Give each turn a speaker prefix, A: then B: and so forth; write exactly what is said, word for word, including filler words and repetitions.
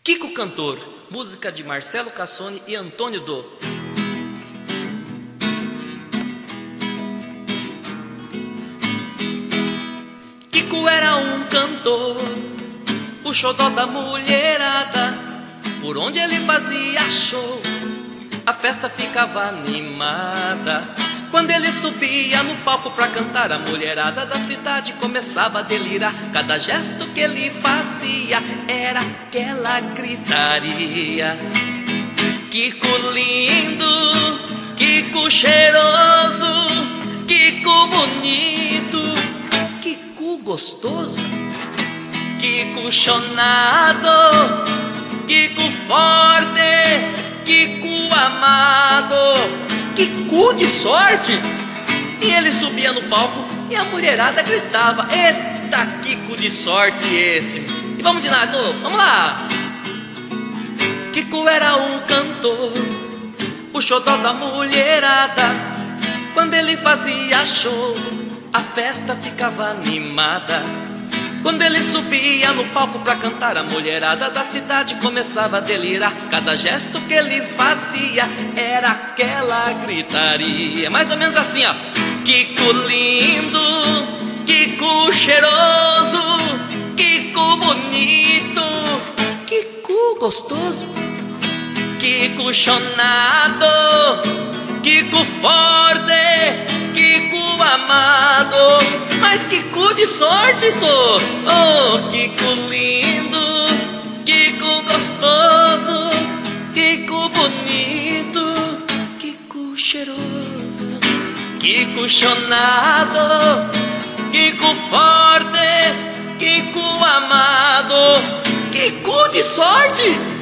A: Kiko Cantor, música de Marcelo Cassone e Antônio Dô. Kiko era um cantor, o xodó da mulherada. Por onde ele fazia show, a festa ficava animada. Quando ele subia no palco pra cantar, a mulherada da cidade começava a delirar. Cada gesto que ele fazia era aquela gritaria. Kiko lindo, Kiko cheiroso, Kiko bonito, Kiko gostoso, Kiko chonado, Kiko forte, Kiko amado, Kiko de sorte. E ele subia no palco e a mulherada gritava: eita, Kiko de sorte esse. E vamos de novo, vamos lá. Kiko era um cantor, o xodó da mulherada. Quando ele fazia show, a festa ficava animada. Quando ele subia no palco pra cantar, a mulherada da cidade começava a delirar. Cada gesto que ele fazia era aquela gritaria. Mais ou menos assim, ó. Kiko lindo, Kiko cheiroso, Kiko bonito, Kiko gostoso, Kiko chonado, Kiko forte, Kiko amado. Mas Kiko de sorte sou. Oh, Kiko lindo, Kiko gostoso, Kiko bonito, Kiko cheiroso, Kiko chonado, Kiko forte, Kiko amado. Kiko de sorte.